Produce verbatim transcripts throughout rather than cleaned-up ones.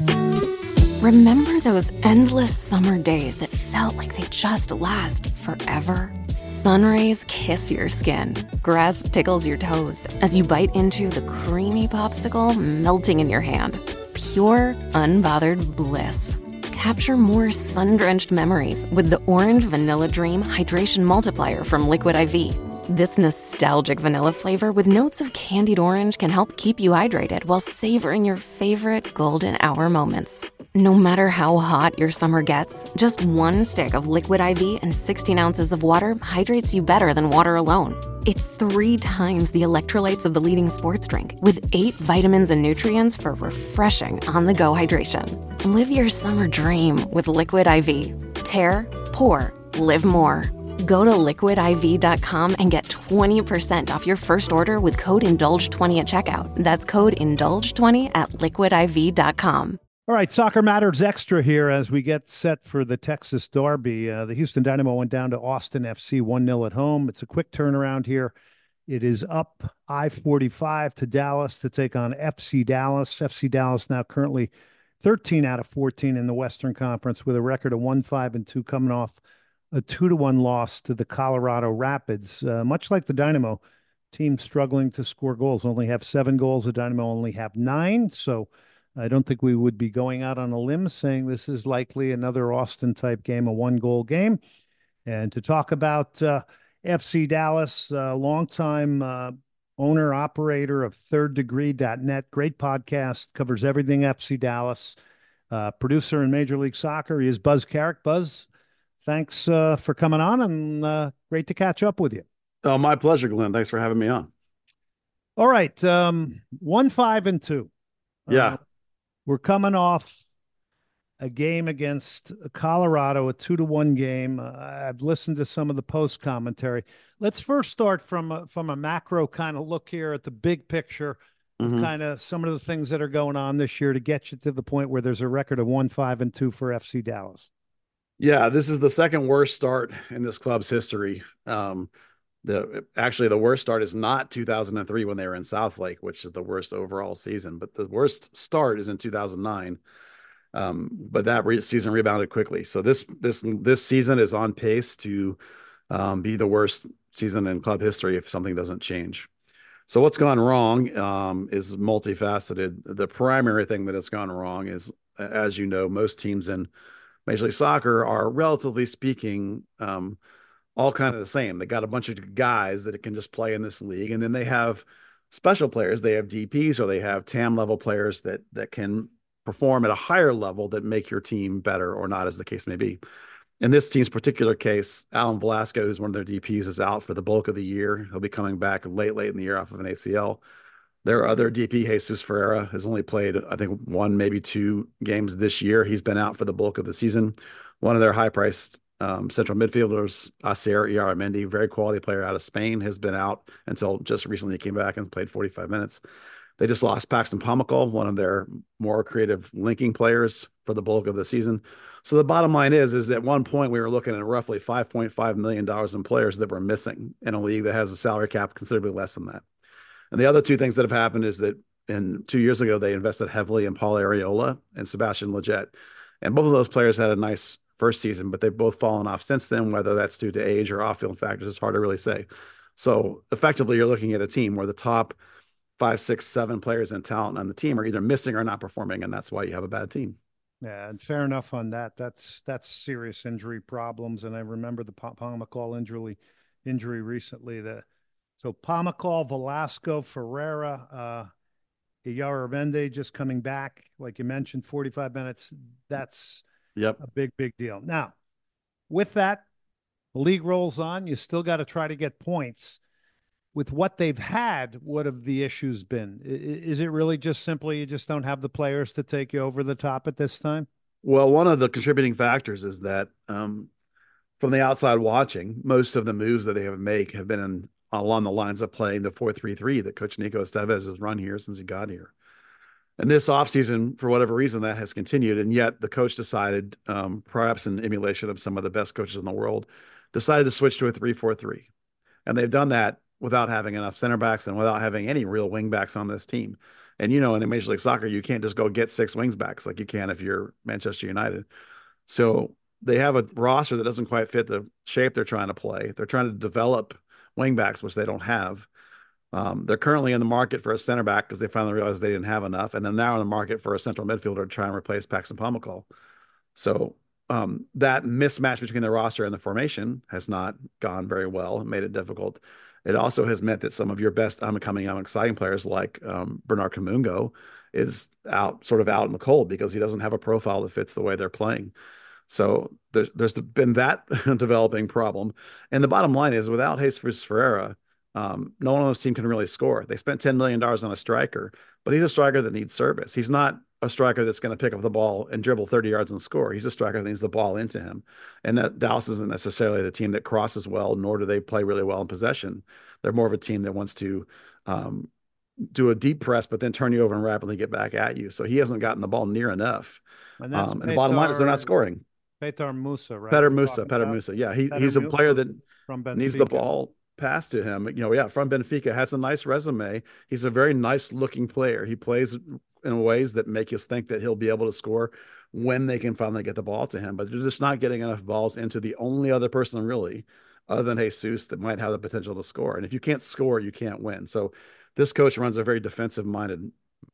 Remember those endless summer days that felt like they just last forever? Sun rays kiss your skin. Grass tickles your toes as you bite into the creamy popsicle melting in your hand. Pure, unbothered bliss. Capture more sun-drenched memories with the Orange Vanilla Dream Hydration Multiplier from Liquid I V. This nostalgic vanilla flavor with notes of candied orange can help keep you hydrated while savoring your favorite golden hour moments. No matter how hot your summer gets, just one stick of Liquid I V and sixteen ounces of water hydrates you better than water alone. It's three times the electrolytes of the leading sports drink, with eight vitamins and nutrients for refreshing on-the-go hydration. Live your summer dream with Liquid I V. Tear, pour, live more. Go to liquid I V dot com and get twenty percent off your first order with code indulge twenty at checkout. That's code indulge twenty at liquid I V dot com. All right, Soccer Matters Extra here as we get set for the Texas Derby. Uh, the Houston Dynamo went down to Austin F C one nil at home. It's a quick turnaround here. It is up I forty-five to Dallas to take on F C Dallas. F C Dallas now currently thirteen out of fourteen in the Western Conference with a record of one five and two coming off a two to one loss to the Colorado Rapids. Uh, much like the Dynamo, team struggling to score goals, only have seven goals. The Dynamo only have nine. So I don't think we would be going out on a limb saying this is likely another Austin type game, a one goal game. And to talk about uh, F C Dallas, uh, longtime uh, owner operator of third degree dot net, great podcast, covers everything F C Dallas, uh, producer in Major League Soccer. He is Buzz Carrick. Buzz, thanks uh, for coming on, and uh, great to catch up with you. Oh, my pleasure, Glenn. Thanks for having me on. All right. Um, one, five, and two. Yeah. Uh, we're coming off a game against Colorado, a two to one game. Uh, I've listened to some of the post commentary. Let's first start from a, from a macro kind of look here at the big picture of mm-hmm. kind of some of the things that are going on this year to get you to the point where there's a record of one, five, and two for F C Dallas. Yeah, this is the second worst start in this club's history. Um, the actually the worst start is not two thousand three when they were in South Lake, which is the worst overall season, but the worst start is in two thousand nine. Um, but that re- season rebounded quickly. So this this this season is on pace to um, be the worst season in club history if something doesn't change. So what's gone wrong um, is multifaceted. The primary thing that has gone wrong is, as you know, most teams in Major League Soccer are, relatively speaking, um, all kind of the same. They got a bunch of guys that can just play in this league, and then they have special players. They have D Ps or they have T A M level players that that can perform at a higher level that make your team better or not, as the case may be. In this team's particular case, Alan Velasco, who's one of their D Ps, is out for the bulk of the year. He'll be coming back late, late in the year off of an A C L. Their other D P, Jesus Ferreira, has only played, I think, one, maybe two games this year. He's been out for the bulk of the season. One of their high-priced um, central midfielders, Asier Iaramendi, very quality player out of Spain, has been out until just recently. He came back and played forty-five minutes. They just lost Paxton Pomykal, one of their more creative linking players, for the bulk of the season. So the bottom line is, is at one point we were looking at roughly five point five million dollars in players that were missing in a league that has a salary cap considerably less than that. And the other two things that have happened is that in two years ago, they invested heavily in Paul Arriola and Sebastian Lletget. And both of those players had a nice first season, but they've both fallen off since then. Whether that's due to age or off-field factors, it's hard to really say. So effectively, you're looking at a team where the top five, six, seven players in talent on the team are either missing or not performing, and that's why you have a bad team. Yeah, and fair enough on that. That's that's serious injury problems. And I remember the Pomykal injury injury recently. The So Pomykal, Velasco, Ferreira, uh, Iaramendi just coming back, like you mentioned, forty-five minutes. That's yep. a big, big deal. Now, with that, the league rolls on. You still got to try to get points. With what they've had, what have the issues been? Is it really just simply you just don't have the players to take you over the top at this time? Well, one of the contributing factors is that um, from the outside watching, most of the moves that they have made have been in along the lines of playing the four three three that Coach Nico Estevez has run here since he got here. And this offseason, for whatever reason, that has continued. And yet the coach decided, um, perhaps in emulation of some of the best coaches in the world, decided to switch to a three four three. And they've done that without having enough center backs and without having any real wing backs on this team. And you know, in Major League Soccer, you can't just go get six wings backs like you can if you're Manchester United. So they have a roster that doesn't quite fit the shape they're trying to play. They're trying to develop wing backs, which they don't have. Um, they're currently in the market for a center back because they finally realized they didn't have enough, and then now in the market for a central midfielder to try and replace Paxton Pomykal. So um, that mismatch between the roster and the formation has not gone very well and made it difficult. It also has meant that some of your best upcoming, um, exciting players like um, Bernard Kamungo is out, sort of out in the cold because he doesn't have a profile that fits the way they're playing. So there's there's been that developing problem. And the bottom line is, without Jesus Ferreira, um, no one on this team can really score. They spent ten million dollars on a striker, but he's a striker that needs service. He's not a striker that's going to pick up the ball and dribble thirty yards and score. He's a striker that needs the ball into him. And that Dallas isn't necessarily the team that crosses well, nor do they play really well in possession. They're more of a team that wants to um, do a deep press, but then turn you over and rapidly get back at you. So he hasn't gotten the ball near enough. And that's um, and the bottom line is they're not scoring. Petar Musa, right? Petar Musa, Petar Musa. Yeah, he, he's a player that from needs the ball passed to him. You know, yeah, from Benfica, has a nice resume. He's a very nice looking player. He plays in ways that make us think that he'll be able to score when they can finally get the ball to him. But they're just not getting enough balls into the only other person really, other than Jesus, that might have the potential to score. And if you can't score, you can't win. So this coach runs a very defensive minded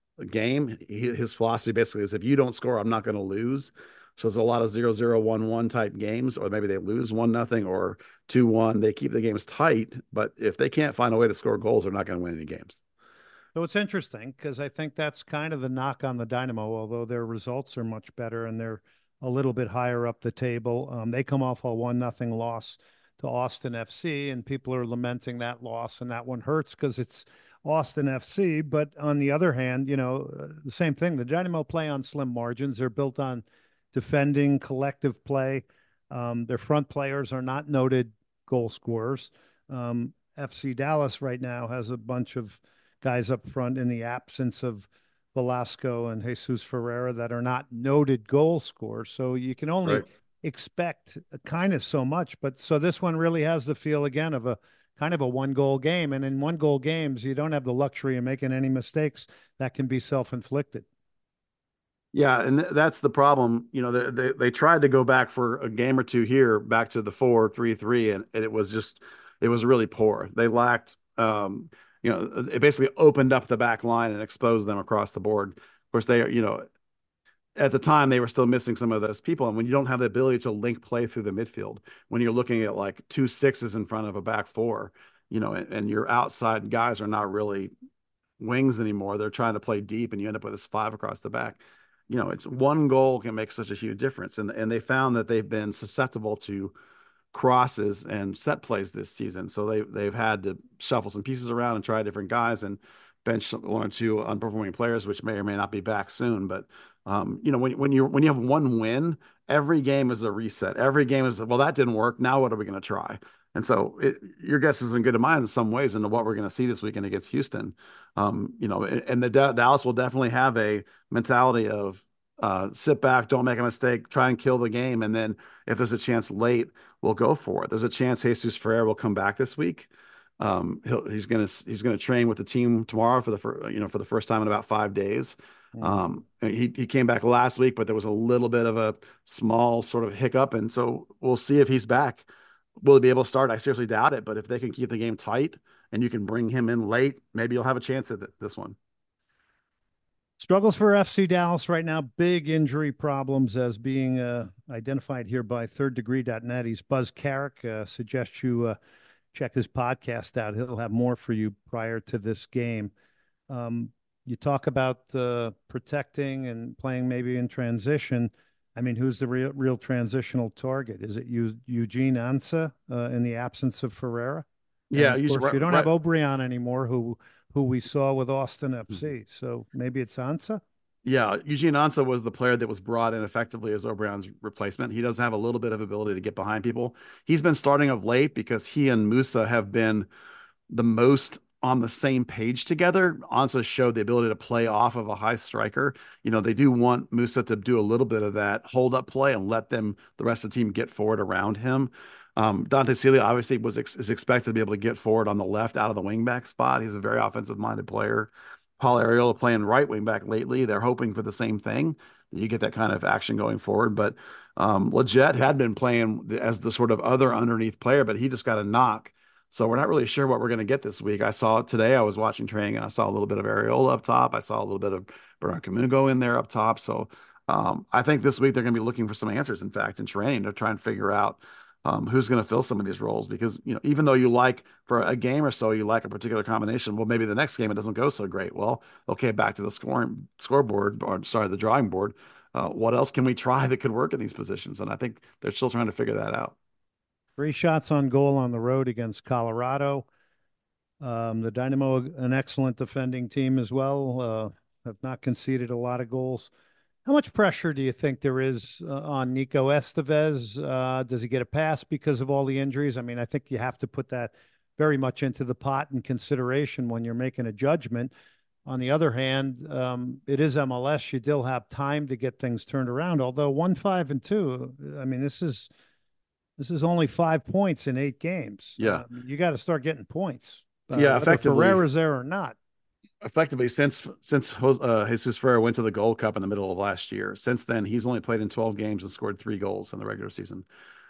game. He, his philosophy basically is, if you don't score, I'm not going to lose. So there's a lot of zero zero one one type games, or maybe they lose one nothing or two one. They keep the games tight, but if they can't find a way to score goals, they're not going to win any games. So it's interesting because I think that's kind of the knock on the Dynamo, although their results are much better and they're a little bit higher up the table. Um, they come off a one nothing loss to Austin F C, and people are lamenting that loss, and that one hurts because it's Austin F C. But on the other hand, you know, uh, the same thing. The Dynamo play on slim margins. They're built on defending, collective play. Um, their front players are not noted goal scorers. Um, F C Dallas right now has a bunch of guys up front in the absence of Velasco and Jesus Ferreira that are not noted goal scorers. So you can only right. expect kind of so much. But so this one really has the feel again of a kind of a one goal game. And in one goal games, you don't have the luxury of making any mistakes that can be self-inflicted. Yeah, and th- that's the problem. You know, they, they they tried to go back for a game or two here, back to the four three three, and, and it was just, it was really poor. They lacked, um, you know, it basically opened up the back line and exposed them across the board. Of course, they, you know, at the time they were still missing some of those people, and when you don't have the ability to link play through the midfield, when you're looking at like two sixes in front of a back four, you know, and, and your outside guys are not really wings anymore. They're trying to play deep, and you end up with this five across the back. You know, it's one goal can make such a huge difference. And, and they found that they've been susceptible to crosses and set plays this season. So they, they've had to shuffle some pieces around and try different guys and bench one or two unperforming players, which may or may not be back soon. But, um, you know, when, when you when you have one win, every game is a reset. Every game is, well, that didn't work. Now what are we going to try? And so it, your guess is as good as mine in some ways into what we're going to see this weekend against Houston. Um, you know, and the Dallas will definitely have a mentality of uh, sit back, don't make a mistake, try and kill the game. And then if there's a chance late, we'll go for it. There's a chance Jesus Ferreira will come back this week. Um, he'll, he's going to, he's going to train with the team tomorrow for the, for, you know, for the first time in about five days. Mm-hmm. Um, he, he came back last week, but there was a little bit of a small sort of hiccup. And so we'll see if he's back. Will he be able to start? I seriously doubt it, but if they can keep the game tight and you can bring him in late, maybe you'll have a chance at this one. Struggles for F C Dallas right now. Big injury problems as being uh, identified here by third degree dot net. He's Buzz Carrick. Uh, suggest you uh, check his podcast out. He'll have more for you prior to this game. Um, you talk about uh, protecting and playing maybe in transition. I mean, who's the real, real transitional target? Is it Eugene Ansah uh, in the absence of Ferreira? Yeah, of course, right, you don't right. have O'Brien anymore, who who we saw with Austin F C. Mm-hmm. So maybe it's Ansah? Yeah, Eugene Ansah was the player that was brought in effectively as O'Brien's replacement. He does have a little bit of ability to get behind people. He's been starting of late because he and Musa have been the most on the same page together. Ansah showed the ability to play off of a high striker. You know, they do want Musa to do a little bit of that hold up play and let them, the rest of the team, get forward around him. Um, Dante Celia obviously was ex- is expected to be able to get forward on the left out of the wingback spot. He's a very offensive minded player. Paul Arriola playing right wing back lately. They're hoping for the same thing. You get that kind of action going forward. But um, Lletget had been playing as the sort of other underneath player, but he just got a knock. So we're not really sure what we're going to get this week. I saw today, I was watching training, and I saw a little bit of Arriola up top. I saw a little bit of Bernard Kamungo in there up top. So um, I think this week they're going to be looking for some answers, in fact, in training to try and figure out um, who's going to fill some of these roles. Because, you know, even though you like for a game or so, you like a particular combination, well, maybe the next game it doesn't go so great. Well, okay, back to the scoring scoreboard, or sorry, the drawing board. Uh, what else can we try that could work in these positions? And I think they're still trying to figure that out. Three shots on goal on the road against Colorado. Um, the Dynamo, an excellent defending team as well, uh, have not conceded a lot of goals. How much pressure do you think there is uh, on Nico Estevez? Uh, does he get a pass because of all the injuries? I mean, I think you have to put that very much into the pot and consideration when you're making a judgment. On the other hand, um, it is M L S. You still have time to get things turned around. Although one, five, and two, I mean, this is this is only five points in eight games. Yeah, um, you got to start getting points. Uh, yeah, effectively. Ferreira's there or not. Effectively, since since uh, Jesus Ferreira went to the Gold Cup in the middle of last year, since then he's only played in twelve games and scored three goals in the regular season.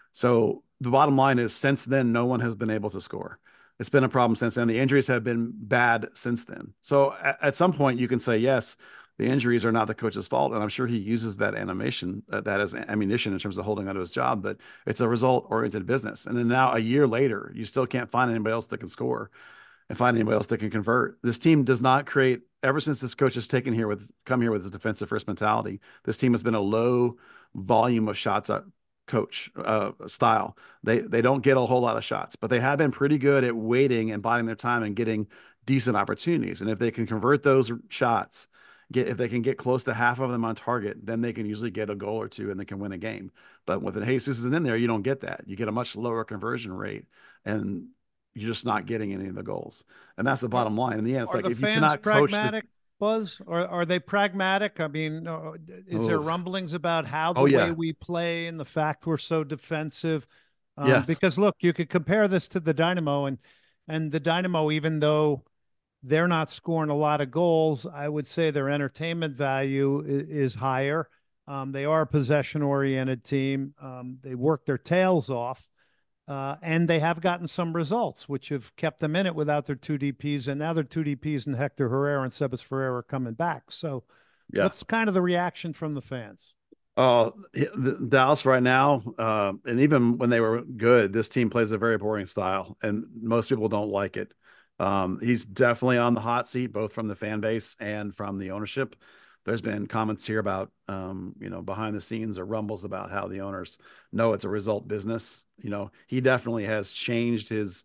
So the bottom line is, since then, no one has been able to score. It's been a problem since then. The injuries have been bad since then. So at, at some point, you can say, yes, the injuries are not the coach's fault, and I'm sure he uses that animation, uh, that as ammunition in terms of holding onto his job. But it's a result-oriented business. And then now, a year later, you still can't find anybody else that can score and find anybody else that can convert. This team does not create, ever since this coach has taken here with come here with his defensive first mentality, this team has been a low volume of shots up coach uh, style. They they don't get a whole lot of shots, but they have been pretty good at waiting and biding their time and getting decent opportunities. And if they can convert those shots, get if they can get close to half of them on target, then they can usually get a goal or two and they can win a game. But when Jesus isn't in there, you don't get that. You get a much lower conversion rate, and you're just not getting any of the goals. And that's the bottom line. In the end, it's Are like the if you fans cannot coach pragmatic, the, Buzz, or are they pragmatic? I mean, uh, is there Oof. rumblings about how the Oh, yeah. way we play and the fact we're so defensive? Um, Yes. Because look, you could compare this to the Dynamo, and and the Dynamo, even though they're not scoring a lot of goals, I would say their entertainment value is, is higher. Um, they are a possession-oriented team. Um, they work their tails off. Uh, and they have gotten some results, which have kept them in it without their two D Ps. And now their two D Ps and Hector Herrera and Sebas Ferreira are coming back. So Yeah. what's kind of the reaction from the fans? Uh, Dallas right now, uh, and even when they were good, this team plays a very boring style, and most people don't like it. Um, he's definitely on the hot seat, both from the fan base and from the ownership. There's been comments here about, um, you know, behind the scenes or rumbles about how the owners know it's a result business. You know, he definitely has changed his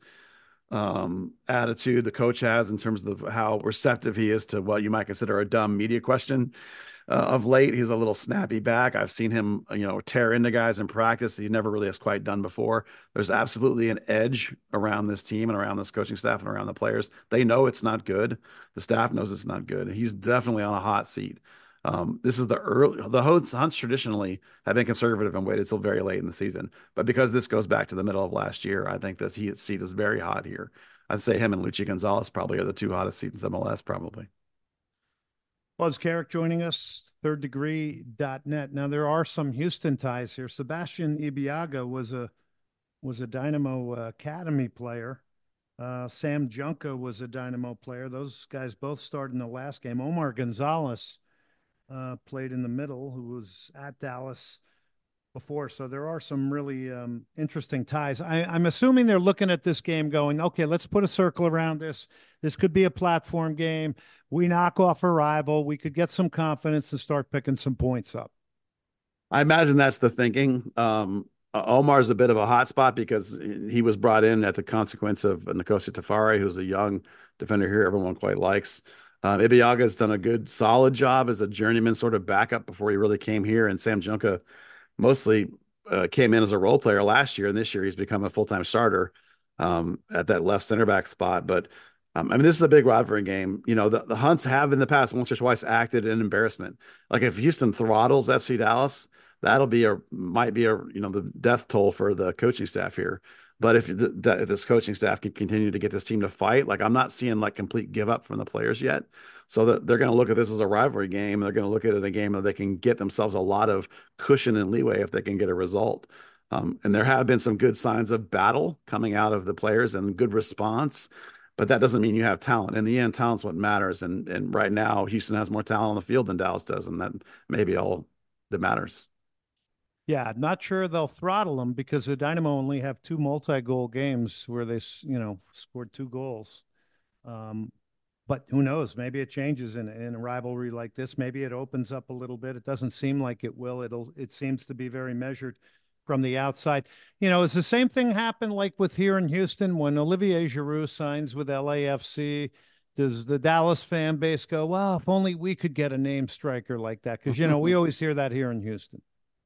um, attitude. The coach has, in terms of how receptive he is to what you might consider a dumb media question. Uh, of late, he's a little snappy back. I've seen him, you know, tear into guys in practice that he never really has quite done before. There's absolutely an edge around this team and around this coaching staff and around the players. They know it's not good. The staff knows it's not good. He's definitely on a hot seat. Um, this is the early, the Hunts, Hunts traditionally have been conservative and waited till very late in the season. But because this goes back to the middle of last year, I think that his seat is very hot here. I'd say him and Luchi Gonzalez probably are the two hottest seats in M L S, probably. Buzz Carrick joining us, third degree dot net. Now, there are some Houston ties here. Sebastian Ibeagha was a was a Dynamo uh, Academy player. Uh, Sam Junka was a Dynamo player. Those guys both started in the last game. Omar Gonzalez uh, played in the middle, who was at Dallas before. So there are some really um, interesting ties. I, I'm assuming they're looking at this game going, okay, let's put a circle around this. This could be a platform game. We knock off a rival. We could get some confidence and start picking some points up. I imagine that's the thinking. Um, Omar's a bit of a hot spot because he was brought in at the consequence of Nkosi Tafari, who's a young defender here everyone quite likes. Um, Ibeagha has done a good, solid job as a journeyman sort of backup before he really came here. And Sam Junka mostly uh, came in as a role player last year, and this year he's become a full-time starter um, at that left center back spot. But um, I mean, this is a big rivalry game. You know, the, the Hunts have in the past once or twice acted in embarrassment. Like if Houston throttles F C Dallas, that'll be a might be a you know the death toll for the coaching staff here. But if, the, the, if this coaching staff can continue to get this team to fight, like I'm not seeing like complete give up from the players yet. So that they're going to look at this as a rivalry game. They're going to look at it a game that they can get themselves a lot of cushion and leeway if they can get a result. Um, and there have been some good signs of battle coming out of the players and good response, but that doesn't mean you have talent. In the end, talent's what matters. And and right now, Houston has more talent on the field than Dallas does, and that may be all that matters. Yeah, not sure they'll throttle them because the Dynamo only have two multi-goal games where they, you know, scored two goals. Um, but who knows? Maybe it changes in, in a rivalry like this. Maybe it opens up a little bit. It doesn't seem like it will. It'll. It seems to be very measured from the outside. You know, it's the same thing happened like with here in Houston when Olivier Giroud signs with L A F C. Does the Dallas fan base go, well, if only we could get a name striker like that? Because, you know, we always hear that here in Houston.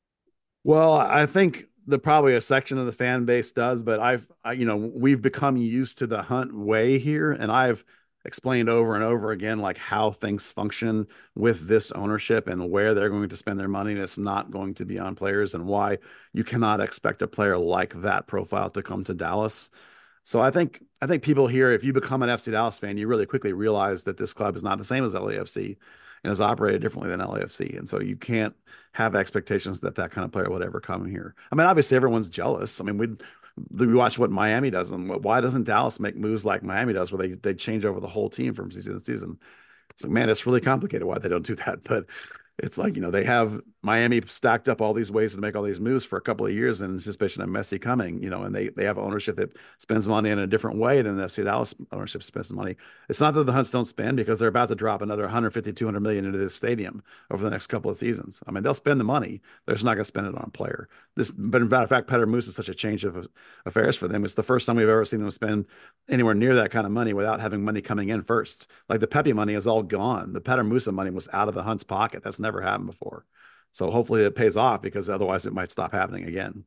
Well, I think the probably a section of the fan base does, but I've, I, you know, we've become used to the Hunt way here, and I've explained over and over again like how things function with this ownership and where they're going to spend their money, and it's not going to be on players, and why you cannot expect a player like that profile to come to Dallas. So I think I think people here, if you become an F C Dallas fan, you really quickly realize that this club is not the same as L A F C and is operated differently than L A F C. And so you can't have expectations that that kind of player would ever come here. I mean, obviously everyone's jealous. I mean, we we watch what Miami does, and why doesn't Dallas make moves like Miami does, where they they change over the whole team from season to season? It's like, man, it's really complicated why they don't do that. But it's like, you know, they have Miami stacked up all these ways to make all these moves for a couple of years in anticipation of Messi coming, you know, and they they have ownership that spends money in a different way than the F C Dallas ownership spends money. It's not that the Hunts don't spend, because they're about to drop another one hundred fifty, two hundred million into this stadium over the next couple of seasons. I mean, they'll spend the money. They're just not going to spend it on a player. This, but in fact, Petter Moose is such a change of affairs for them. It's the first time we've ever seen them spend anywhere near that kind of money without having money coming in first. Like the Pepe money is all gone. The Petter Musa money was out of the Hunt's pocket. That's never happened before. So hopefully it pays off, because otherwise it might stop happening again.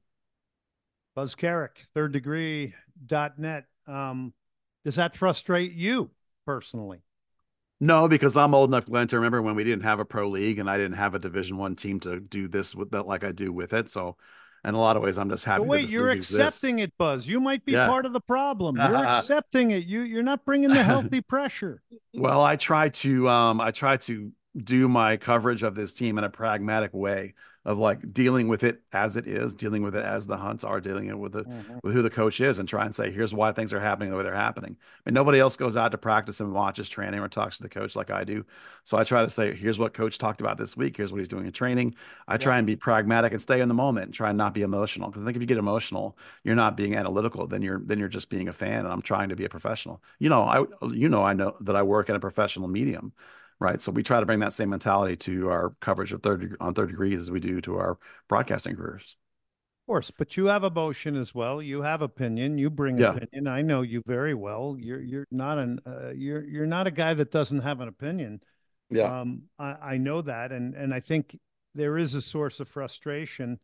Buzz Carrick, third degree dot net. Um, does that frustrate you personally? No, because I'm old enough, Glenn, to remember when we didn't have a pro league and I didn't have a Division One team to do this with that like I do with it. So in a lot of ways, I'm just happy. But that wait, this you're league accepting exists. it, Buzz. You might be Yeah. part of the problem. You're accepting it. You you're not bringing the healthy pressure. Well, I try to um I try to do my coverage of this team in a pragmatic way of like dealing with it as it is, dealing with it as the Hunts are dealing it with the Mhm. with who the coach is, and try and say, here's why things are happening the way they're happening. I mean, nobody else goes out to practice and watches training or talks to the coach like I do. So I try to say, here's what coach talked about this week. Here's what he's doing in training. I try Yeah. and be pragmatic and stay in the moment and try and not be emotional. Because I think if you get emotional, you're not being analytical. Then you're then you're just being a fan. And I'm trying to be a professional. You know, I you know I know that I work in a professional medium. Right. So we try to bring that same mentality to our coverage of third on third degrees as we do to our broadcasting careers. Of course, but you have emotion as well. You have opinion. You bring Yeah. opinion. I know you very well. You're you're not an uh, you're you're not a guy that doesn't have an opinion. Yeah. Um, I, I know that, and and I think there is a source of frustration.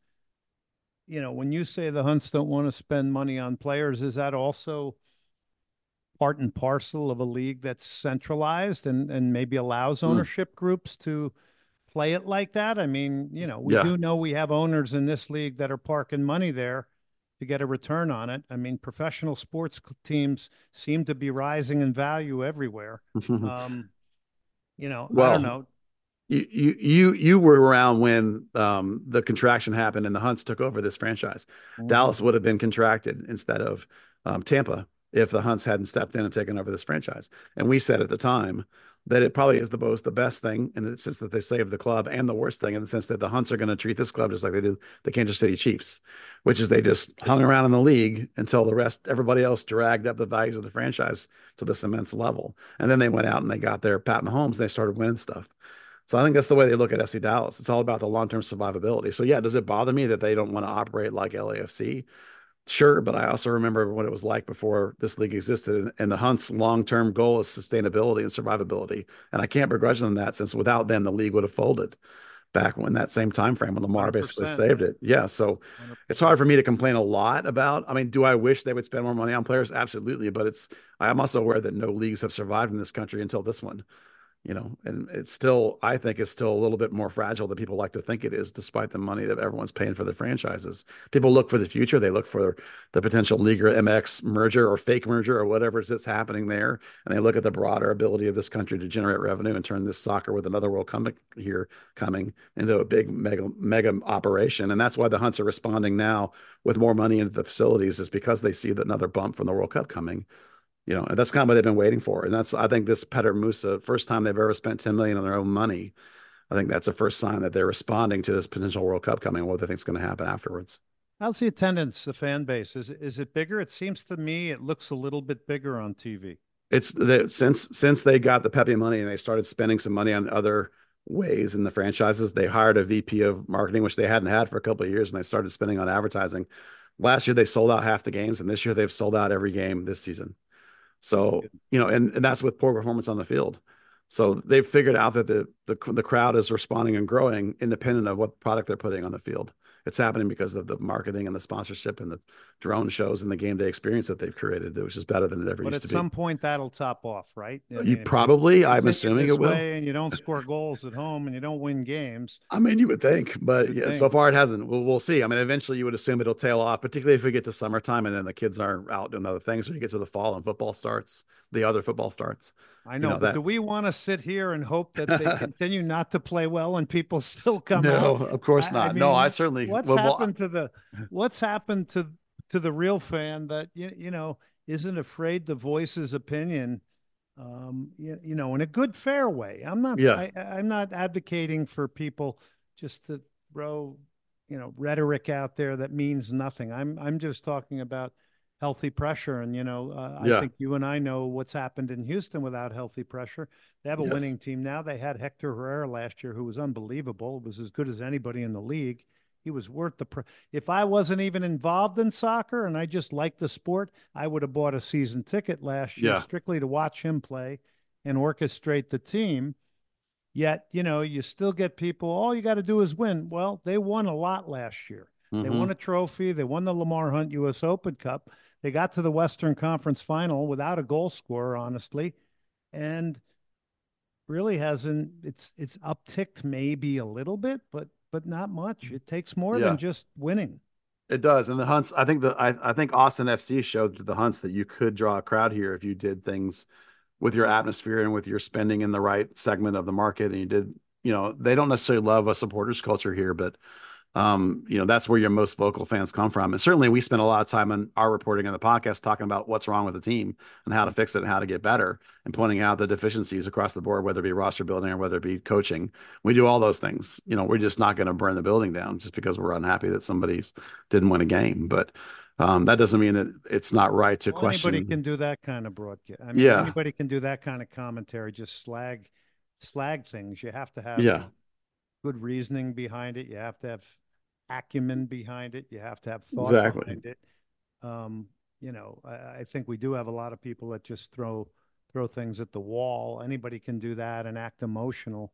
You know, when you say the Hunts don't want to spend money on players, is that also part and parcel of a league that's centralized and and maybe allows Mm. ownership groups to play it like that? I mean, you know, we Yeah. do know we have owners in this league that are parking money there to get a return on it. I mean, professional sports teams seem to be rising in value everywhere. Um, you know, I don't Well, know. you you you you were around when um, the contraction happened and the Hunts took over this franchise. Mhm. Dallas would have been contracted instead of um, Tampa if the Hunts hadn't stepped in and taken over this franchise. And we said at the time that it probably is the most the best thing in the sense that they saved the club, and the worst thing in the sense that the Hunts are going to treat this club just like they do the Kansas City Chiefs, which is they just hung around in the league until the rest everybody else dragged up the values of the franchise to this immense level. And then they went out and they got their Pat Mahomes and they started winning stuff. So I think that's the way they look at F C Dallas. It's all about the long-term survivability. So yeah, does it bother me that they don't want to operate like L A F C? Sure, but I also remember what it was like before this league existed, and, and the Hunts' long-term goal is sustainability and survivability. And I can't begrudge them that, since without them, the league would have folded back when that same time frame when Lamar basically one hundred percent. saved it. Yeah, so one hundred percent. it's hard for me to complain a lot about. I mean, do I wish they would spend more money on players? Absolutely, but it's I am also aware that no leagues have survived in this country until this one. you know, and it's still, I think it's still a little bit more fragile than people like to think it is, despite the money that everyone's paying for the franchises. People look for the future. They look for the potential League or M X merger or fake merger or whatever it is that's happening there. And they look at the broader ability of this country to generate revenue and turn this soccer with another World Cup here coming into a big mega, mega operation. And that's why the Hunts are responding now with more money into the facilities, is because they see that another bump from the World Cup coming. You know, and that's kind of what they've been waiting for. And that's, I think this Petter Musa, first time they've ever spent ten million on their own money. I think that's the first sign that they're responding to this potential World Cup coming and what they think is going to happen afterwards. How's the attendance, the fan base? Is is it bigger? It seems to me it looks a little bit bigger on T V. It's the, since since they got the Pepe money and they started spending some money on other ways in the franchises, they hired a V P of marketing, which they hadn't had for a couple of years, and they started spending on advertising. Last year they sold out half the games, and this year they've sold out every game this season. So, you know, and, and that's with poor performance on the field. So they've figured out that the, the the crowd is responding and growing independent of what product they're putting on the field. It's happening because of the marketing and the sponsorship and the drone shows and the game day experience that they've created, which is better than it ever but used to be. But at some point that'll top off, right? I mean, you probably, I'm assuming it will. And you don't score goals at home and you don't win games. I mean, you would think, but yeah, think. So far it hasn't. We'll, we'll see. I mean, eventually you would assume it'll tail off, particularly if we get to summertime and then the kids are out doing other things. When you get to the fall and football starts, the other football starts. I know, you know but that... do we want to sit here and hope that they continue not to play well and people still come no, out? No, of course not. I mean, no, I certainly. What's well, happened well, to the What's happened to to the real fan that you you know isn't afraid to voice his opinion? Um, you, you know, in a good, fair way. I'm not. Yeah. I, I'm not advocating for people just to throw you know rhetoric out there that means nothing. I'm I'm just talking about healthy pressure. And, you know, uh, yeah. I think you and I know what's happened in Houston without healthy pressure. They have a yes. winning team now. They had Hector Herrera last year, who was unbelievable. Was as good as anybody in the league. He was worth the pr- if I wasn't even involved in soccer and I just liked the sport, I would have bought a season ticket last year yeah. strictly to watch him play and orchestrate the team. Yet, you know, you still get people, all you got to do is win. Well, they won a lot last year. Mm-hmm. They won a trophy. They won the Lamar Hunt U S Open Cup. They got to the Western Conference Final without a goal scorer, honestly, and really hasn't. It's it's upticked maybe a little bit, but but not much. It takes more yeah. than just winning. It does, and the Hunts. I think the I, I think Austin F C showed to the Hunts that you could draw a crowd here if you did things with your atmosphere and with your spending in the right segment of the market. And you did, you know, they don't necessarily love a supporters culture here, but. Um, you know, that's where your most vocal fans come from. And certainly we spend a lot of time on our reporting on the podcast talking about what's wrong with the team and how to fix it and how to get better and pointing out the deficiencies across the board, whether it be roster building or whether it be coaching. We do all those things. You know, we're just not going to burn the building down just because we're unhappy that somebody didn't win a game. But um, that doesn't mean that it's not right to well, question. Anybody can do that kind of broadcast. I mean, yeah. anybody can do that kind of commentary, just slag, slag things. You have to have yeah. good reasoning behind it. You have to have acumen behind it. You have to have thought exactly. behind it. Um, you know, I, I think we do have a lot of people that just throw throw things at the wall. Anybody can do that and act emotional.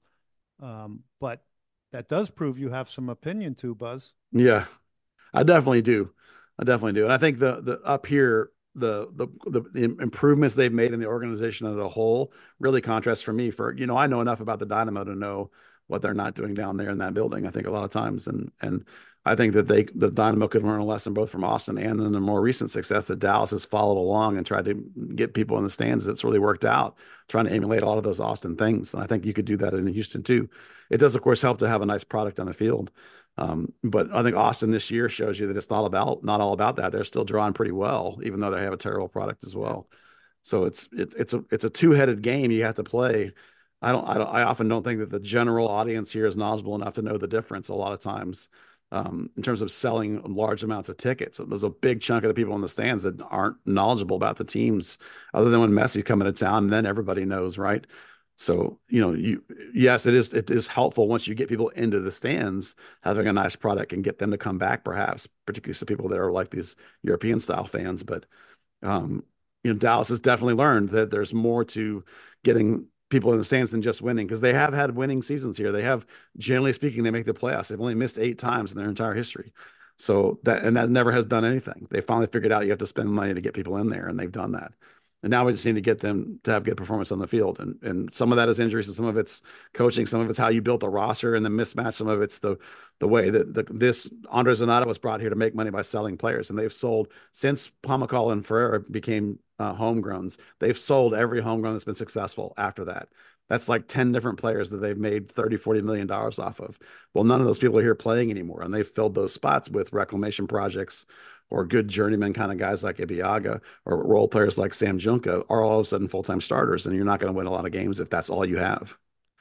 Um, but that does prove you have some opinion too, Buzz. Yeah, I definitely do. I definitely do. And I think the the up here, the the the, the improvements they've made in the organization as a whole really contrasts for me. For you know, I know enough about the Dynamo to know what they're not doing down there in that building, I think a lot of times. And, and I think that they, the Dynamo could learn a lesson both from Austin and in the more recent success that Dallas has followed along and tried to get people in the stands. That's really worked out, trying to emulate a lot of those Austin things. And I think you could do that in Houston too. It does, of course, help to have a nice product on the field. Um, but I think Austin this year shows you that it's not about, not all about that. They're still drawing pretty well, even though they have a terrible product as well. So it's, it, it's a, it's a two-headed game you have to play. I don't, I don't, I often don't think that the general audience here is knowledgeable enough to know the difference a lot of times um, in terms of selling large amounts of tickets. So there's a big chunk of the people in the stands that aren't knowledgeable about the teams other than when Messi's coming to town, and then everybody knows, right? So, you know, you, yes, it is, it is helpful once you get people into the stands, having a nice product and get them to come back, perhaps, particularly some people that are like these European style fans. But, um, you know, Dallas has definitely learned that there's more to getting people in the stands than just winning, because they have had winning seasons here. They have, generally speaking, they make the playoffs. They've only missed eight times in their entire history. So that, and that never has done anything. They finally figured out you have to spend money to get people in there, and they've done that. And now we just need to get them to have good performance on the field. And and some of that is injuries, and some of it's coaching, some of it's how you built a roster and the mismatch. Some of it's the the way that the, this Andre Zanata was brought here to make money by selling players. And they've sold since Pomacall and Ferreira became uh, homegrowns. They've sold every homegrown that's been successful after that. That's like ten different players that they've made thirty, forty million dollars off of. Well, none of those people are here playing anymore. And they've filled those spots with reclamation projects or good journeyman kind of guys like Ibiaga or role players like Sam Junka are all of a sudden full-time starters. And you're not going to win a lot of games if that's all you have.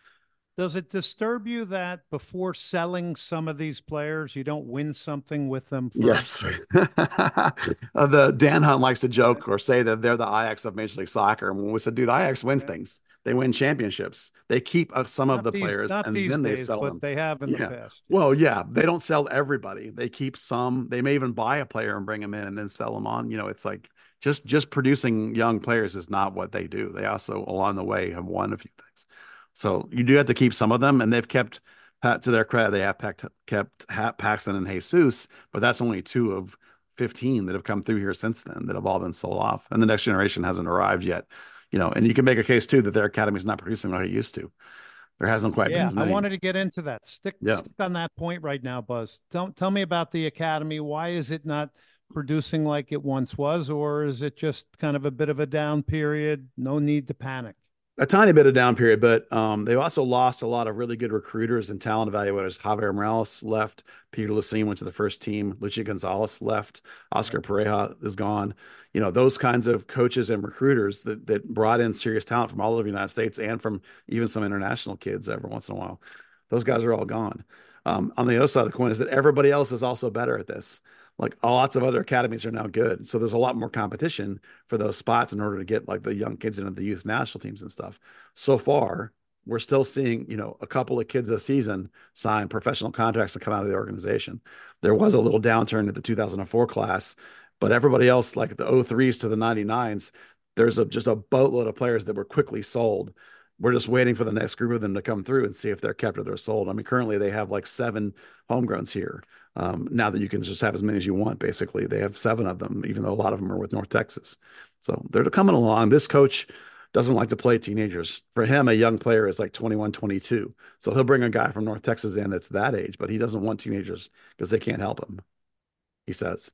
Does it disturb you that before selling some of these players, you don't win something with them first? Yes. uh, the Dan Hunt likes to joke or say that they're the Ajax of Major League Soccer. And when we said, dude, Ajax wins things. They win championships. They keep uh, some Not of the these, players not and these then they days, sell but them. they have in Yeah. the past. Well, yeah, they don't sell everybody. They keep some. They may even buy a player and bring him in and then sell them on. You know, it's like just just producing young players is not what they do. They also along the way have won a few things. So you do have to keep some of them, and they've kept. To their credit, they have kept, kept Paxton and Jesus, but that's only two of fifteen that have come through here since then that have all been sold off. And the next generation hasn't arrived yet. You know, and you can make a case too that their academy is not producing like it used to. There hasn't quite yeah, been as many. I wanted to get into that. Stick, yeah. stick on that point right now, Buzz. Don't tell me about the academy. Why is it not producing like it once was, or is it just kind of a bit of a down period? No need to panic. A tiny bit of down period, but um, they've also lost a lot of really good recruiters and talent evaluators. Javier Morales left. Peter Lasine went to the first team. Lucia Gonzalez left. Oscar Pareja is gone. You know, those kinds of coaches and recruiters that that brought in serious talent from all over the United States and from even some international kids every once in a while. Those guys are all gone. Um, on the other side of the coin is that everybody else is also better at this. Like lots of other academies are now good. So there's a lot more competition for those spots in order to get like the young kids into the youth national teams and stuff. So far, we're still seeing, you know, a couple of kids a season sign professional contracts and come out of the organization. There was a little downturn at the two thousand four class, but everybody else, like the oh threes to the ninety-nines, there's a, just a boatload of players that were quickly sold. We're just waiting for the next group of them to come through and see if they're kept or they're sold. I mean, currently they have like seven homegrowns here. Um, now that you can just have as many as you want, basically, they have seven of them, even though a lot of them are with North Texas. So they're coming along. This coach doesn't like to play teenagers. For him, a young player is like twenty-one, twenty-two. So he'll bring a guy from North Texas in that's that age, but he doesn't want teenagers because they can't help him, he says.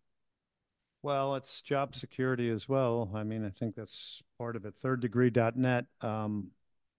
Well, it's job security as well. I mean, I think that's part of it. third degree dot net. Um,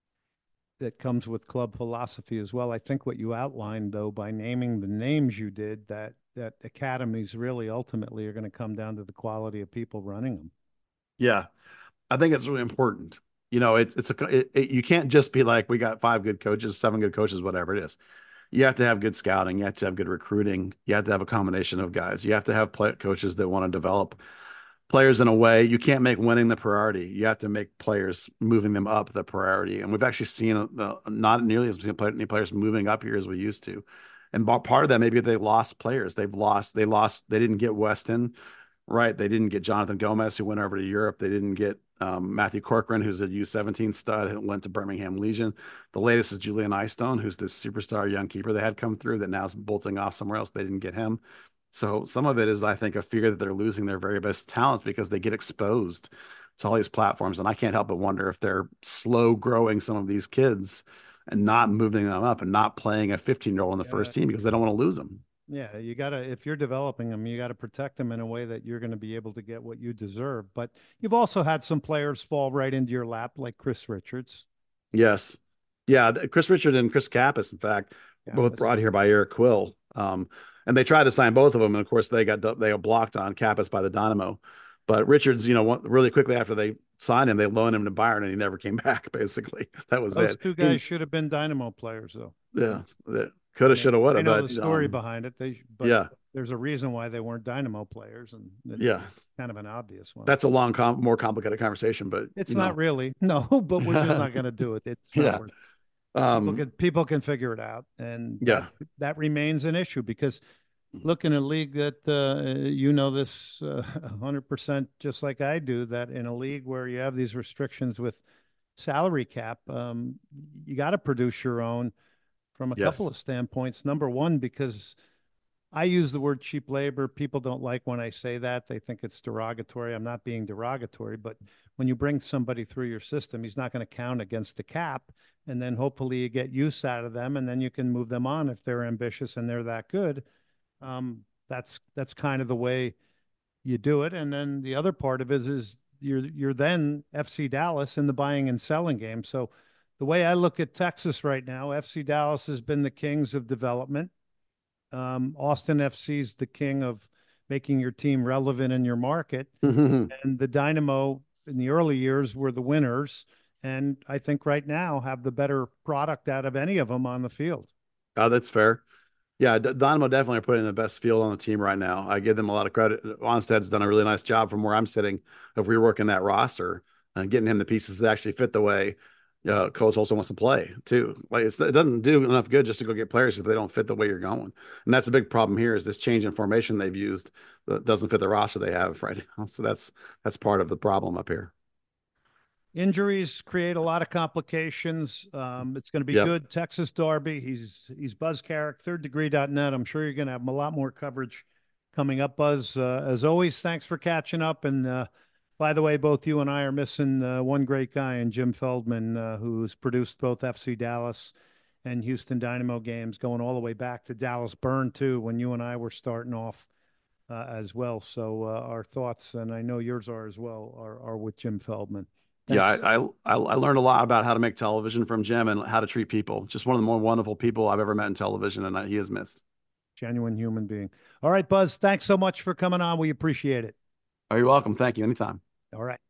that comes with club philosophy as well. I think what you outlined, though, by naming the names you did, that that academies really ultimately are going to come down to the quality of people running them. Yeah, I think it's really important. You know, it's it's a it, it, you can't just be like we got five good coaches, seven good coaches, whatever it is. You have to have good scouting. You have to have good recruiting. You have to have a combination of guys. You have to have play, coaches that want to develop players in a way. You can't make winning the priority. You have to make players moving them up the priority. And we've actually seen uh, not nearly as many players moving up here as we used to. And part of that, maybe they lost players. They've lost, they lost, they didn't get Weston, right? They didn't get Jonathan Gomez, who went over to Europe. They didn't get um, Matthew Corcoran, who's a U seventeen stud, who went to Birmingham Legion. The latest is Julian Eystone, who's this superstar young keeper they had come through that now is bolting off somewhere else. They didn't get him. So some of it is, I think, a fear that they're losing their very best talents because they get exposed to all these platforms. And I can't help but wonder if they're slow growing some of these kids and not moving them up and not playing a fifteen-year-old on the yeah. first team because they don't want to lose them. Yeah, you got to, if you're developing them, you got to protect them in a way that you're going to be able to get what you deserve. But you've also had some players fall right into your lap, like Chris Richards. Yes. Yeah, Chris Richards and Chris Kappas, in fact, Kappas. both brought here by Eric Quill. Um, And they tried to sign both of them, and of course they got they got blocked on Kappas by the Dynamo. But Richards, you know, really quickly after they signed him, they loaned him to Bayern, and he never came back. Basically, that was Those it. two guys he, should have been Dynamo players, though. Yeah, could have, should have, would have. I know but, the story um, behind it. They, but yeah, there's a reason why they weren't Dynamo players, and yeah, kind of an obvious one. That's a long, com- more complicated conversation, but it's not know. really no. But we're just not going to do it. It's not yeah. worth it. Um, people can people can figure it out, and yeah, that, that remains an issue because. Look, in a league that, uh, you know this uh, one hundred percent just like I do, that in a league where you have these restrictions with salary cap, um, you got to produce your own from a yes. couple of standpoints. Number one, because I use the word cheap labor. People don't like when I say that. They think it's derogatory. I'm not being derogatory, but when you bring somebody through your system, he's not going to count against the cap. And then hopefully you get use out of them, and then you can move them on if they're ambitious and they're that good. Um, that's that's kind of the way you do it. And then the other part of it is, is you're you're then F C Dallas in the buying and selling game. So the way I look at Texas right now, F C Dallas has been the kings of development. Um, Austin F C is the king of making your team relevant in your market. Mm-hmm. And the Dynamo in the early years were the winners. And I think right now have the better product out of any of them on the field. Oh, that's fair. Yeah, D- Dynamo definitely are putting the best field on the team right now. I give them a lot of credit. Onsted's done a really nice job from where I'm sitting of reworking that roster and getting him the pieces that actually fit the way uh, coach also wants to play too. Like it's, it doesn't do enough good just to go get players if they don't fit the way you're going. And that's a big problem here is this change in formation they've used that doesn't fit the roster they have right now. So that's that's part of the problem up here. Injuries create a lot of complications. Um, it's going to be Yep. good. Texas Derby. He's he's Buzz Carrick, third degree dot net. I'm sure you're going to have a lot more coverage coming up, Buzz. Uh, as always, thanks for catching up. And uh, by the way, both you and I are missing uh, one great guy in Jim Feldman, uh, who's produced both F C Dallas and Houston Dynamo games, going all the way back to Dallas Burn too, when you and I were starting off uh, as well. So uh, our thoughts, and I know yours are as well, are, are with Jim Feldman. Thanks. Yeah, I, I I learned a lot about how to make television from Jim and how to treat people. Just one of the more wonderful people I've ever met in television, and I, he is missed. Genuine human being. All right, Buzz, thanks so much for coming on. We appreciate it. Oh, you're welcome. Thank you. Anytime. All right.